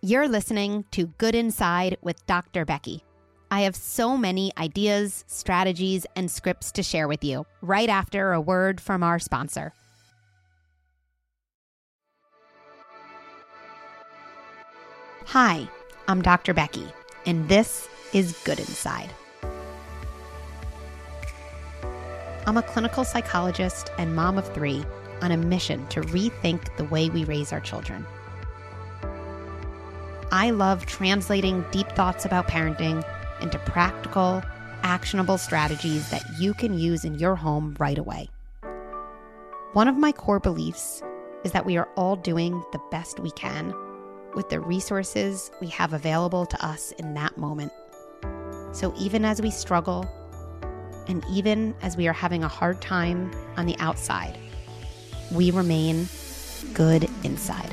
You're listening to Good Inside with Dr. Becky. I have so many ideas, strategies, and scripts to share with you right after a word from our sponsor. Hi, I'm Dr. Becky, and this is Good Inside. I'm a clinical psychologist and mom of 3 on a mission to rethink the way we raise our children. I love translating deep thoughts about parenting into practical, actionable strategies that you can use in your home right away. One of my core beliefs is that we are all doing the best we can with the resources we have available to us in that moment. So even as we struggle, and even as we are having a hard time on the outside, we remain good inside.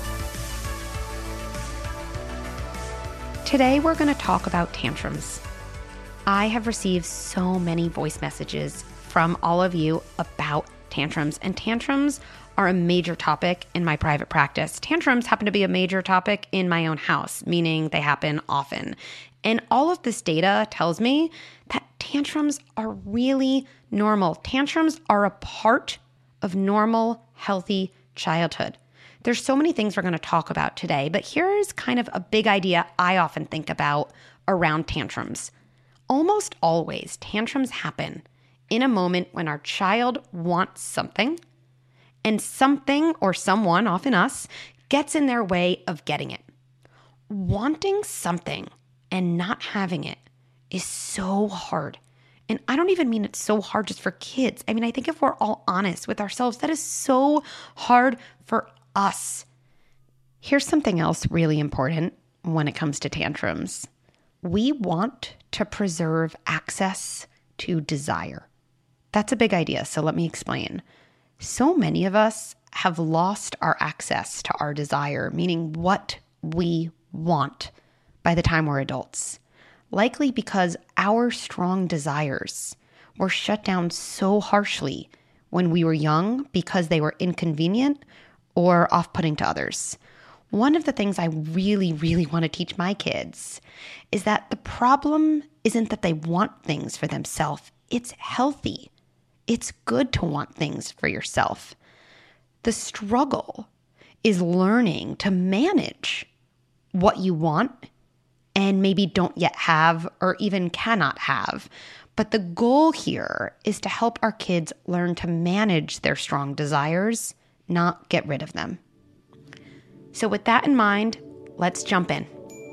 Today, we're going to talk about tantrums. I have received so many voice messages from all of you about tantrums, and tantrums are a major topic in my private practice. Tantrums happen to be a major topic in my own house, meaning they happen often. And all of this data tells me that tantrums are really normal. Tantrums are a part of normal, healthy childhood. There's so many things we're going to talk about today, but here's kind of a big idea I often think about around tantrums. Almost always, tantrums happen in a moment when our child wants something, and something or someone, often us, gets in their way of getting it. Wanting something and not having it is so hard. And I don't even mean it's so hard just for kids. I mean, I think if we're all honest with ourselves, that is so hard for us. Here's something else really important when it comes to tantrums. We want to preserve access to desire. That's a big idea, so let me explain. So many of us have lost our access to our desire, meaning what we want, by the time we're adults. Likely because our strong desires were shut down so harshly when we were young because they were inconvenient or off-putting to others. One of the things I really, really want to teach my kids is that the problem isn't that they want things for themselves. It's healthy. It's good to want things for yourself. The struggle is learning to manage what you want and maybe don't yet have or even cannot have. But the goal here is to help our kids learn to manage their strong desires, not get rid of them. So with that in mind, let's jump in.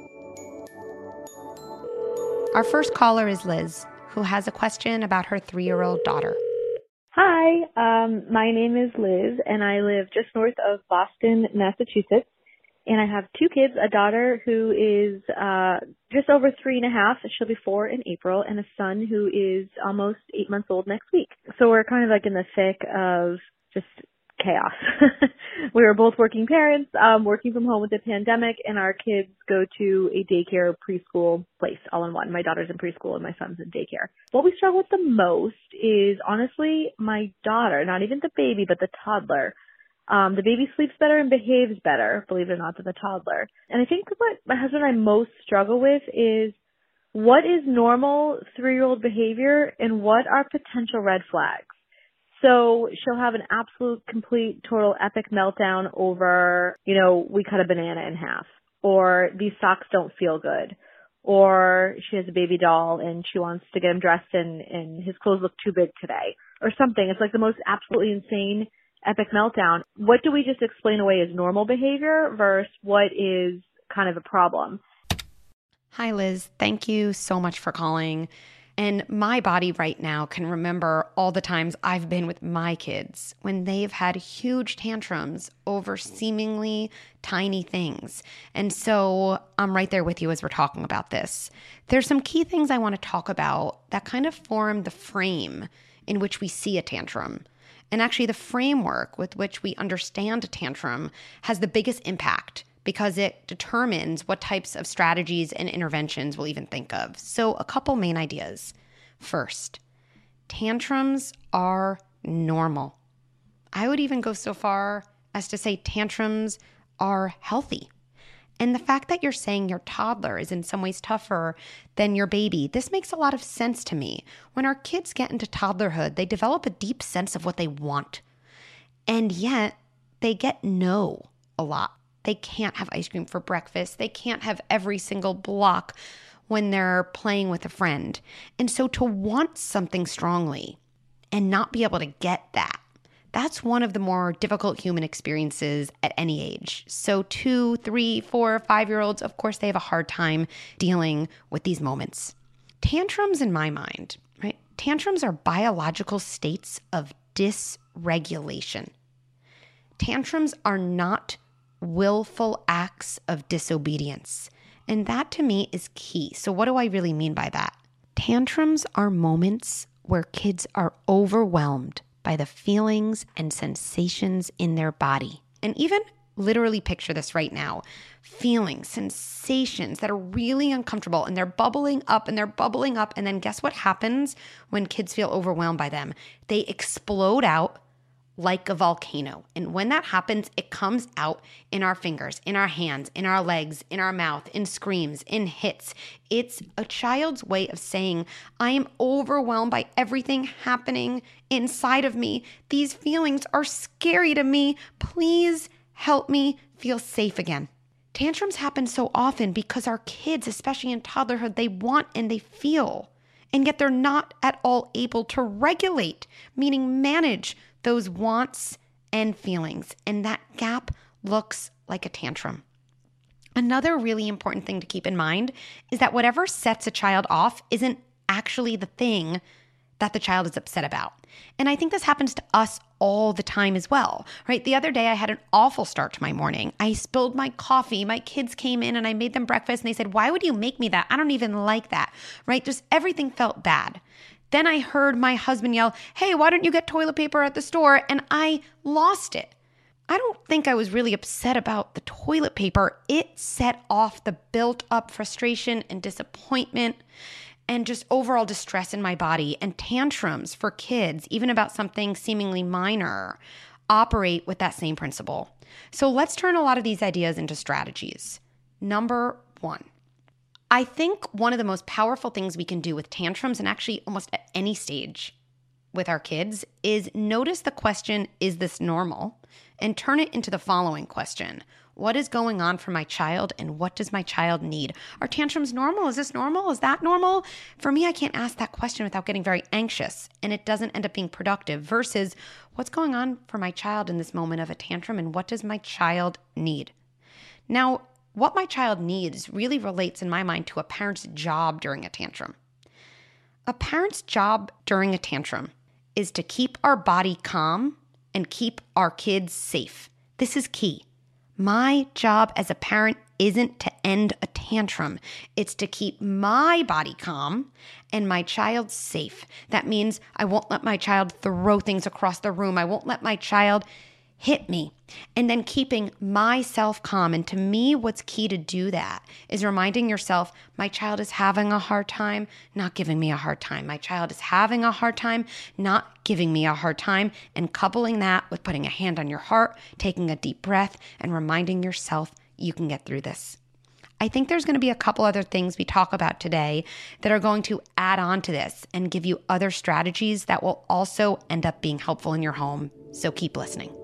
Our first caller is Liz, who has a question about her 3-year-old daughter. Hi, my name is Liz, and I live just north of Boston, Massachusetts. And I have 2 kids, a daughter who is just over 3.5. She'll be 4 in April, and a son who is almost 8 months old next week. So we're kind of like in the thick of just chaos. We were both working parents, working from home with the pandemic, and our kids go to a daycare preschool place all in one. My daughter's in preschool and my son's in daycare. What we struggle with the most is honestly my daughter, not even the baby, but the toddler. The baby sleeps better and behaves better, believe it or not, than the toddler. And I think what my husband and I most struggle with is what is normal 3-year-old behavior and what are potential red flags. So she'll have an absolute, complete, total epic meltdown over, we cut a banana in half, or these socks don't feel good, or she has a baby doll and she wants to get him dressed and his clothes look too big today, or something. It's like the most absolutely insane epic meltdown. What do we just explain away as normal behavior versus what is kind of a problem? Hi, Liz. Thank you so much for calling. And my body right now can remember all the times I've been with my kids when they've had huge tantrums over seemingly tiny things. And so I'm right there with you as we're talking about this. There's some key things I want to talk about that kind of form the frame in which we see a tantrum. And actually the framework with which we understand a tantrum has the biggest impact because it determines what types of strategies and interventions we'll even think of. So a couple main ideas. First, tantrums are normal. I would even go so far as to say tantrums are healthy. And the fact that you're saying your toddler is in some ways tougher than your baby, this makes a lot of sense to me. When our kids get into toddlerhood, they develop a deep sense of what they want. And yet they get no a lot. They can't have ice cream for breakfast. They can't have every single block when they're playing with a friend. And so to want something strongly and not be able to get that, that's one of the more difficult human experiences at any age. So 2, 3, 4, 5-year-olds, of course, they have a hard time dealing with these moments. Tantrums, in my mind, right? Tantrums are biological states of dysregulation. Tantrums are not willful acts of disobedience. And that to me is key. So what do I really mean by that? Tantrums are moments where kids are overwhelmed by the feelings and sensations in their body. And even literally picture this right now. Feelings, sensations that are really uncomfortable, and they're bubbling up and they're bubbling up. And then guess what happens when kids feel overwhelmed by them? They explode out like a volcano. And when that happens, it comes out in our fingers, in our hands, in our legs, in our mouth, in screams, in hits. It's a child's way of saying, I am overwhelmed by everything happening inside of me. These feelings are scary to me. Please help me feel safe again. Tantrums happen so often because our kids, especially in toddlerhood, they want and they feel, and yet they're not at all able to regulate, meaning manage those wants and feelings. And that gap looks like a tantrum. Another really important thing to keep in mind is that whatever sets a child off isn't actually the thing that the child is upset about. And I think this happens to us all the time as well, right? The other day I had an awful start to my morning. I spilled my coffee. My kids came in and I made them breakfast and they said, why would you make me that? I don't even like that, right? Just everything felt bad. Then I heard my husband yell, hey, why don't you get toilet paper at the store? And I lost it. I don't think I was really upset about the toilet paper. It set off the built up frustration and disappointment and just overall distress in my body. And tantrums for kids, even about something seemingly minor, operate with that same principle. So let's turn a lot of these ideas into strategies. Number 1. I think one of the most powerful things we can do with tantrums, and actually almost at any stage with our kids, is notice the question, is this normal? And turn it into the following question. What is going on for my child, and what does my child need? Are tantrums normal? Is this normal? Is that normal? For me, I can't ask that question without getting very anxious, and it doesn't end up being productive, versus what's going on for my child in this moment of a tantrum, and what does my child need? Now, what my child needs really relates in my mind to a parent's job during a tantrum. A parent's job during a tantrum is to keep our body calm and keep our kids safe. This is key. My job as a parent isn't to end a tantrum. It's to keep my body calm and my child safe. That means I won't let my child throw things across the room. I won't let my child hit me. And then keeping myself calm. And to me, what's key to do that is reminding yourself, my child is having a hard time, not giving me a hard time. My child is having a hard time, not giving me a hard time. And coupling that with putting a hand on your heart, taking a deep breath, and reminding yourself you can get through this. I think there's going to be a couple other things we talk about today that are going to add on to this and give you other strategies that will also end up being helpful in your home. So keep listening.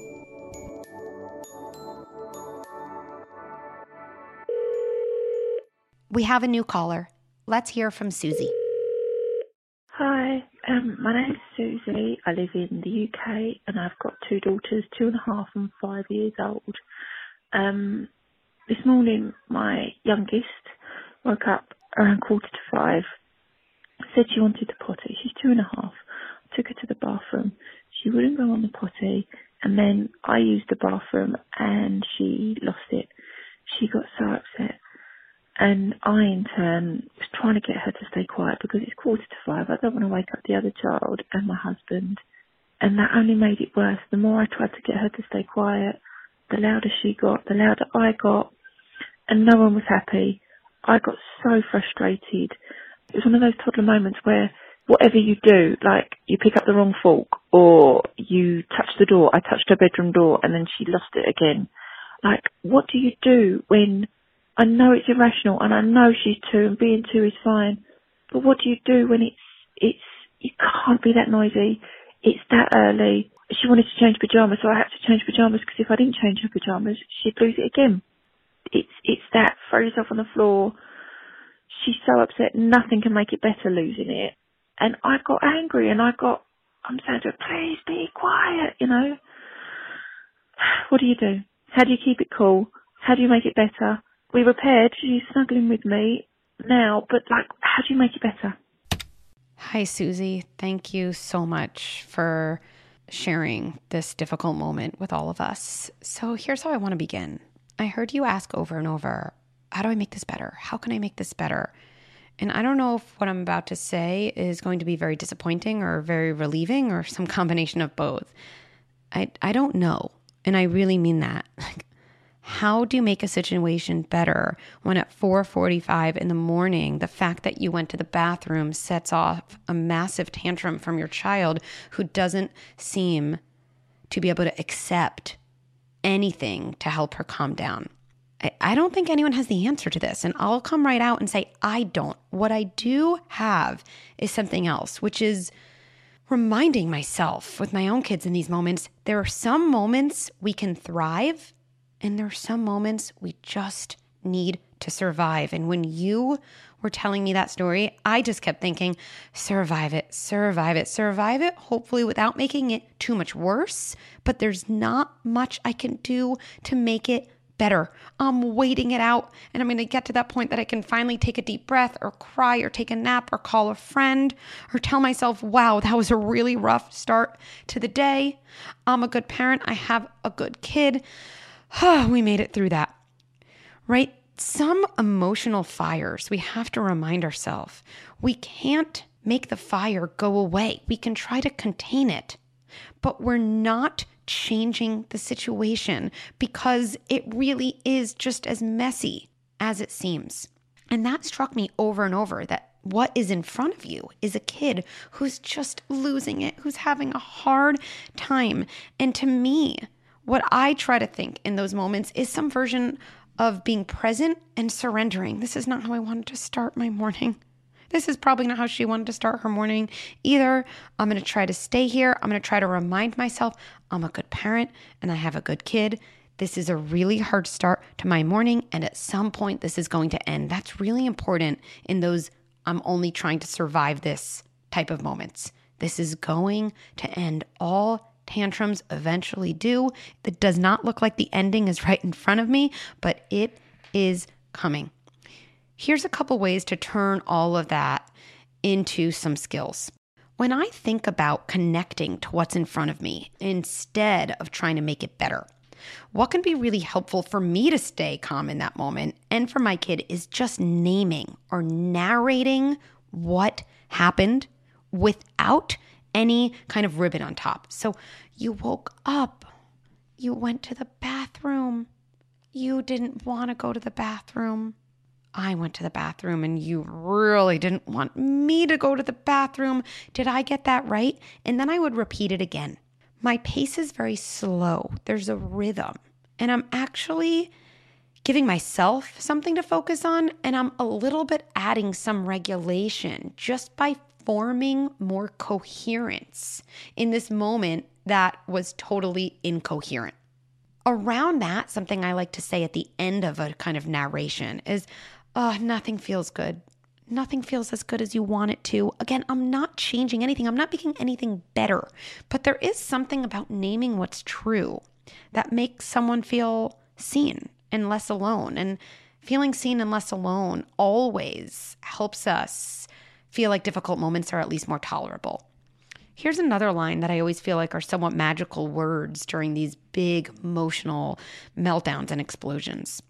We have a new caller. Let's hear from Susie. Hi, my name's Susie. I live in the UK and I've got 2 daughters, 2.5 and 5 years old. This morning, my youngest woke up around 4:45, said she wanted to potty. She's 2.5. I took her to the bathroom. She wouldn't go on the potty, and then I used the bathroom and she lost it. She got so upset. And I, in turn, was trying to get her to stay quiet because it's 4:45. I don't want to wake up the other child and my husband. And that only made it worse. The more I tried to get her to stay quiet, the louder she got, the louder I got. And no one was happy. I got so frustrated. It was one of those toddler moments where whatever you do, like you pick up the wrong fork or you touch the door. I touched her bedroom door and then she lost it again. Like, what do you do when I know it's irrational and I know she's 2 and being 2 is fine, but what do you do when it's you can't be that noisy, it's that early. She wanted to change pyjamas, so I had to change pyjamas because if I didn't change her pyjamas, she'd lose it again. It's that, throw yourself on the floor. She's so upset, nothing can make it better losing it. And I got angry and I'm saying to her, please be quiet, you know. What do you do? How do you keep it cool? How do you make it better? We repaired, she's snuggling with me now, but like, how do you make it better? Hi, Susie. Thank you so much for sharing this difficult moment with all of us. So here's how I want to begin. I heard you ask over and over, how do I make this better? How can I make this better? And I don't know if what I'm about to say is going to be very disappointing or very relieving or some combination of both. I don't know. And I really mean that. Like, how do you make a situation better when at 4:45 in the morning, the fact that you went to the bathroom sets off a massive tantrum from your child who doesn't seem to be able to accept anything to help her calm down? I don't think anyone has the answer to this, and I'll come right out and say, I don't. What I do have is something else, which is reminding myself with my own kids in these moments, there are some moments we can thrive, and there are some moments we just need to survive. And when you were telling me that story, I just kept thinking, survive it, survive it, survive it, hopefully without making it too much worse. But there's not much I can do to make it better. I'm waiting it out, and I'm going to get to that point that I can finally take a deep breath or cry or take a nap or call a friend or tell myself, wow, that was a really rough start to the day. I'm a good parent. I have a good kid. We made it through that, right? Some emotional fires, we have to remind ourselves, we can't make the fire go away. We can try to contain it, but we're not changing the situation because it really is just as messy as it seems. And that struck me over and over, that what is in front of you is a kid who's just losing it, who's having a hard time. And to me, what I try to think in those moments is some version of being present and surrendering. This is not how I wanted to start my morning. This is probably not how she wanted to start her morning either. I'm going to try to stay here. I'm going to try to remind myself I'm a good parent and I have a good kid. This is a really hard start to my morning, and at some point this is going to end. That's really important in those I'm only trying to survive this type of moments. This is going to end. All tantrums eventually do. It does not look like the ending is right in front of me, but it is coming. Here's a couple ways to turn all of that into some skills. When I think about connecting to what's in front of me instead of trying to make it better, what can be really helpful for me to stay calm in that moment and for my kid is just naming or narrating what happened without any kind of ribbon on top. So you woke up, you went to the bathroom, you didn't want to go to the bathroom. I went to the bathroom and you really didn't want me to go to the bathroom. Did I get that right? And then I would repeat it again. My pace is very slow. There's a rhythm. And I'm actually giving myself something to focus on. And I'm a little bit adding some regulation just by forming more coherence in this moment that was totally incoherent. Around that, something I like to say at the end of a kind of narration is, nothing feels good. Nothing feels as good as you want it to. Again, I'm not changing anything. I'm not making anything better. But there is something about naming what's true that makes someone feel seen and less alone. And feeling seen and less alone always helps us feel like difficult moments are at least more tolerable. Here's another line that I always feel like are somewhat magical words during these big emotional meltdowns and explosions.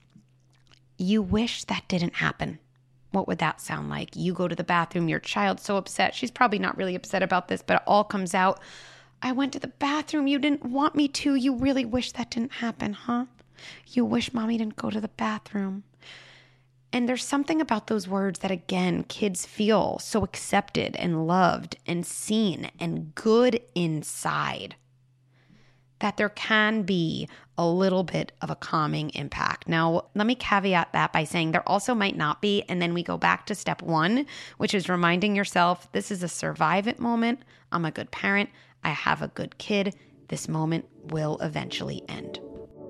You wish that didn't happen. What would that sound like? You go to the bathroom, your child's so upset. She's probably not really upset about this, but it all comes out. I went to the bathroom. You didn't want me to. You really wish that didn't happen, huh? You wish mommy didn't go to the bathroom. And there's something about those words that, again, kids feel so accepted and loved and seen and good inside. that there can be a little bit of a calming impact. Now, let me caveat that by saying there also might not be. And then we go back to step one, which is reminding yourself this is a survive it moment. I'm a good parent. I have a good kid. This moment will eventually end.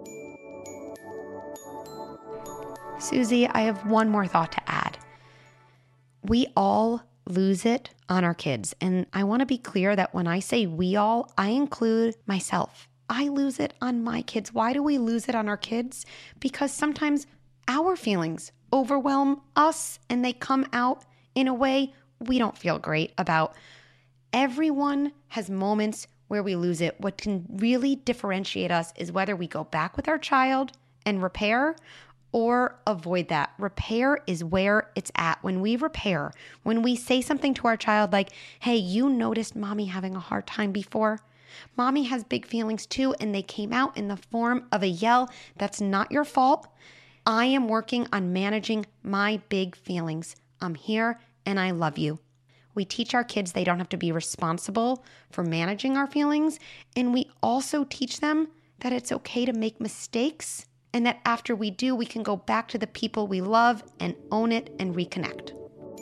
Susie, I have one more thought to add. We all lose it on our kids. And I want to be clear that when I say we all, I include myself. I lose it on my kids. Why do we lose it on our kids? Because sometimes our feelings overwhelm us and they come out in a way we don't feel great about. Everyone has moments where we lose it. What can really differentiate us is whether we go back with our child and repair or avoid that. Repair is where it's at. When we repair, when we say something to our child like, hey, you noticed mommy having a hard time before? Mommy has big feelings too, and they came out in the form of a yell. That's not your fault. I am working on managing my big feelings. I'm here and I love you. We teach our kids they don't have to be responsible for managing our feelings. And we also teach them that it's okay to make mistakes and that after we do, we can go back to the people we love and own it and reconnect.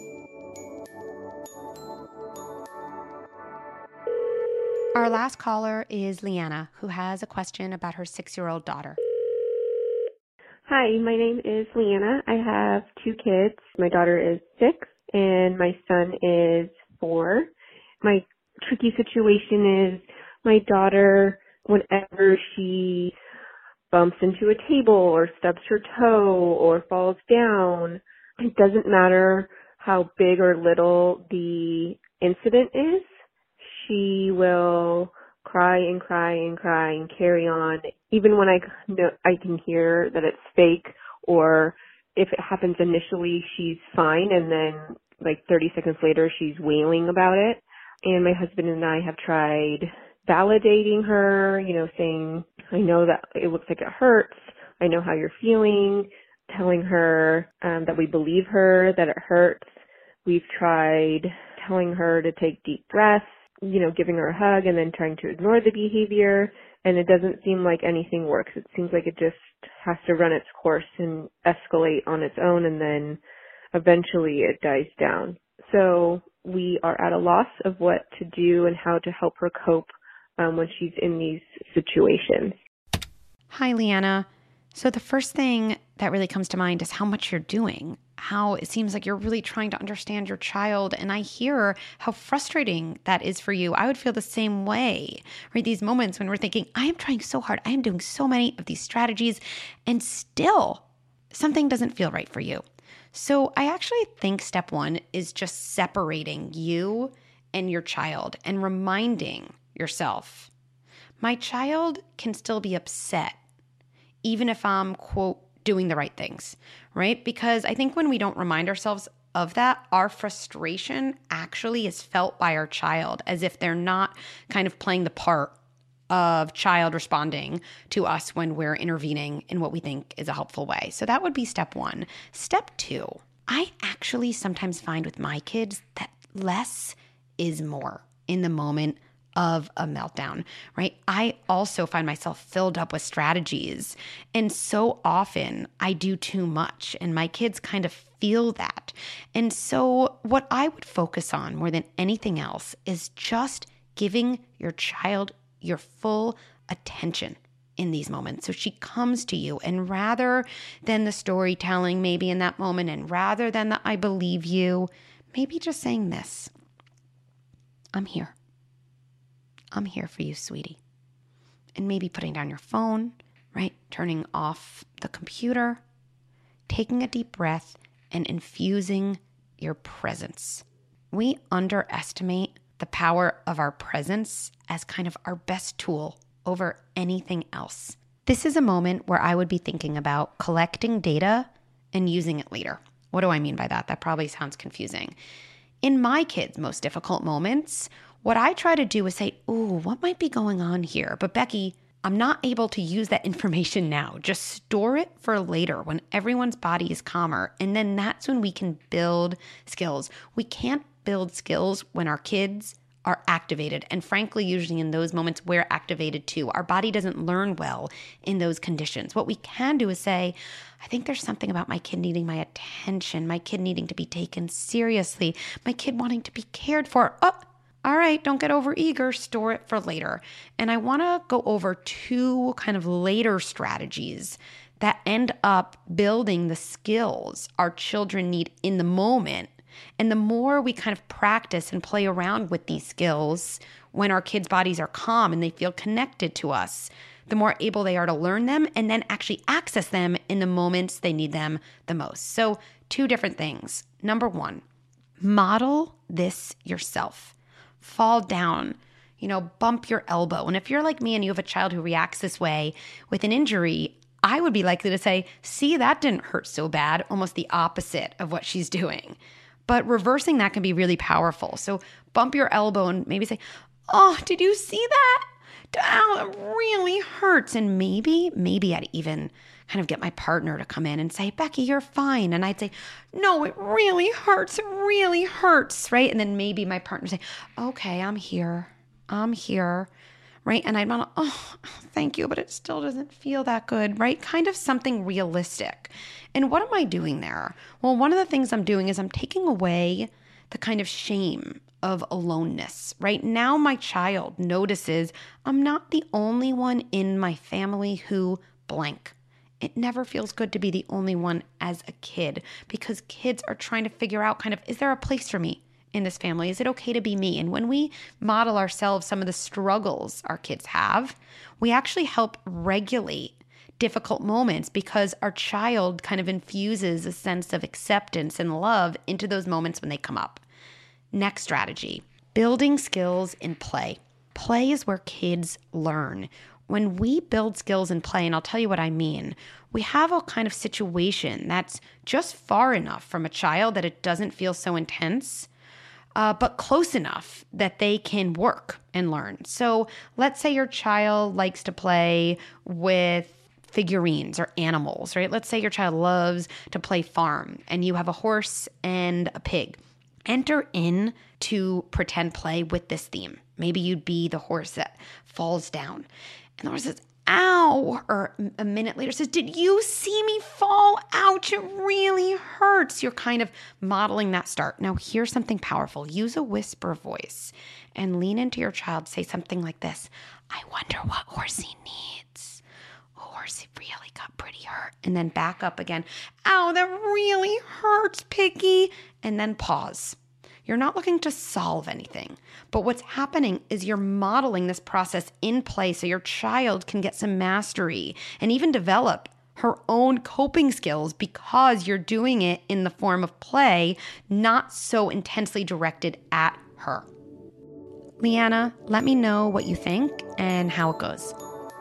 Our last caller is Leanna, who has a question about her 6-year-old daughter. Hi, my name is Leanna. I have 2 kids. My daughter is 6 and my son is 4. My tricky situation is my daughter, whenever she bumps into a table or stubs her toe or falls down, it doesn't matter how big or little the incident is, she will cry and cry and cry and carry on, even when I know I can hear that it's fake, or if it happens initially, she's fine, and then like 30 seconds later, she's wailing about it. And my husband and I have tried validating her, saying, I know that it looks like it hurts. I know how you're feeling, telling her that we believe her, that it hurts. We've tried telling her to take deep breaths, giving her a hug and then trying to ignore the behavior. And it doesn't seem like anything works. It seems like it just has to run its course and escalate on its own, and then eventually it dies down. So we are at a loss of what to do and how to help her cope when she's in these situations. Hi, Leanna. So the first thing that really comes to mind is how much you're doing, how it seems like you're really trying to understand your child. And I hear how frustrating that is for you. I would feel the same way, right? These moments when we're thinking, I am trying so hard. I am doing so many of these strategies and still something doesn't feel right for you. So I actually think step one is just separating you and your child and reminding yourself, my child can still be upset even if I'm, quote, doing the right things, right? Because I think when we don't remind ourselves of that, our frustration actually is felt by our child as if they're not kind of playing the part of child responding to us when we're intervening in what we think is a helpful way. So that would be step one. Step two, I actually sometimes find with my kids that less is more in the moment of a meltdown, right? I also find myself filled up with strategies. And so often I do too much and my kids kind of feel that. And so what I would focus on more than anything else is just giving your child your full attention in these moments. So she comes to you, and rather than the storytelling maybe in that moment, and rather than the I believe you, maybe just saying this, I'm here. I'm here for you, sweetie. And maybe putting down your phone, right? Turning off the computer, taking a deep breath, and infusing your presence. We underestimate the power of our presence as kind of our best tool over anything else. This is a moment where I would be thinking about collecting data and using it later. What do I mean by that? That probably sounds confusing. In my kids' most difficult moments, what I try to do is say, ooh, what might be going on here? But Becky, I'm not able to use that information now. Just store it for later when everyone's body is calmer. And then that's when we can build skills. We can't build skills when our kids are activated. And frankly, usually in those moments, we're activated too. Our body doesn't learn well in those conditions. What we can do is say, I think there's something about my kid needing my attention, my kid needing to be taken seriously, my kid wanting to be cared for. Oh, all right, don't get overeager, store it for later. And I want to go over 2 kind of later strategies that end up building the skills our children need in the moment. And the more we kind of practice and play around with these skills when our kids' bodies are calm and they feel connected to us, the more able they are to learn them and then actually access them in the moments they need them the most. So 2 different things. Number 1, model this yourself. Fall down, bump your elbow. And if you're like me and you have a child who reacts this way with an injury, I would be likely to say, see, that didn't hurt so bad, almost the opposite of what she's doing. But reversing that can be really powerful. So bump your elbow and maybe say, oh, did you see that? Ow, it really hurts. And maybe I'd even kind of get my partner to come in and say, Becky, you're fine. And I'd say, no, it really hurts. It really hurts, right? And then maybe my partner would say, okay, I'm here, right? And I'd want to, oh, thank you, but it still doesn't feel that good, right? Kind of something realistic. And what am I doing there? Well, one of the things I'm doing is I'm taking away the kind of shame of aloneness, right? Now my child notices I'm not the only one in my family who blank. It never feels good to be the only one as a kid because kids are trying to figure out kind of, is there a place for me in this family? Is it okay to be me? And when we model ourselves some of the struggles our kids have, we actually help regulate difficult moments because our child kind of infuses a sense of acceptance and love into those moments when they come up. Next strategy, building skills in play. Play is where kids learn. When we build skills in play, and I'll tell you what I mean, we have a kind of situation that's just far enough from a child that it doesn't feel so intense, but close enough that they can work and learn. So let's say your child likes to play with figurines or animals, right? Let's say your child loves to play farm and you have a horse and a pig. Enter in to pretend play with this theme. Maybe you'd be the horse that falls down. And the horse says, ow, or a minute later says, did you see me fall? Ouch, it really hurts. You're kind of modeling that start. Now, here's something powerful. Use a whisper voice and lean into your child. Say something like this. I wonder what Horsey needs. Oh, Horsey really got pretty hurt. And then back up again. Ow, that really hurts, Piggy. And then pause. You're not looking to solve anything, but what's happening is you're modeling this process in play so your child can get some mastery and even develop her own coping skills because you're doing it in the form of play, not so intensely directed at her. Leanna, let me know what you think and how it goes.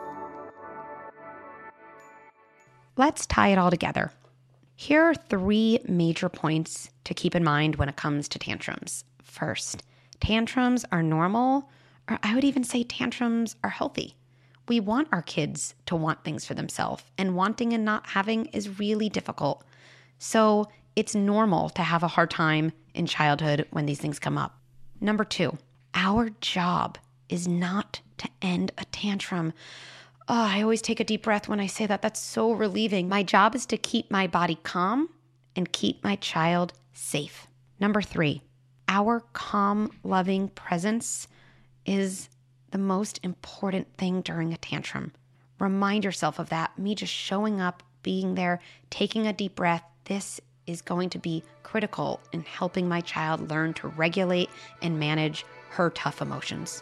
Let's tie it all together. Here are 3 major points to keep in mind when it comes to tantrums. First, tantrums are normal, or I would even say tantrums are healthy. We want our kids to want things for themselves, and wanting and not having is really difficult. So it's normal to have a hard time in childhood when these things come up. Number 2, our job is not to end a tantrum. Oh, I always take a deep breath when I say that. That's so relieving. My job is to keep my body calm and keep my child safe. Number 3, our calm, loving presence is the most important thing during a tantrum. Remind yourself of that. Me just showing up, being there, taking a deep breath. This is going to be critical in helping my child learn to regulate and manage her tough emotions.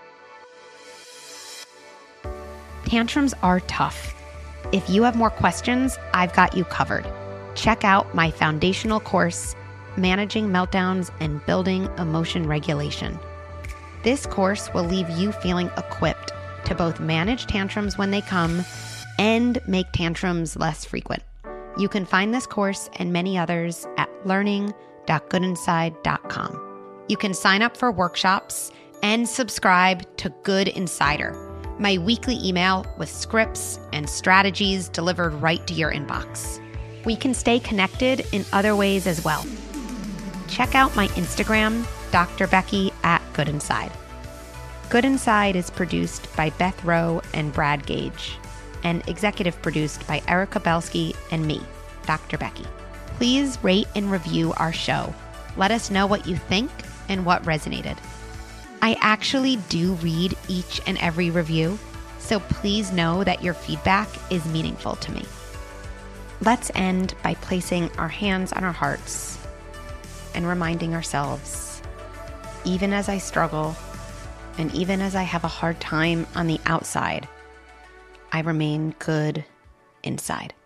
Tantrums are tough. If you have more questions, I've got you covered. Check out my foundational course, Managing Meltdowns and Building Emotion Regulation. This course will leave you feeling equipped to both manage tantrums when they come and make tantrums less frequent. You can find this course and many others at learning.goodinside.com. You can sign up for workshops and subscribe to Good Insider, my weekly email with scripts and strategies delivered right to your inbox. We can stay connected in other ways as well. Check out my Instagram, Dr. Becky at Good Inside. Good Inside is produced by Beth Rowe and Brad Gage, and executive produced by Erica Belsky and me, Dr. Becky. Please rate and review our show. Let us know what you think and what resonated. I actually do read each and every review, so please know that your feedback is meaningful to me. Let's end by placing our hands on our hearts and reminding ourselves, even as I struggle and even as I have a hard time on the outside, I remain good inside.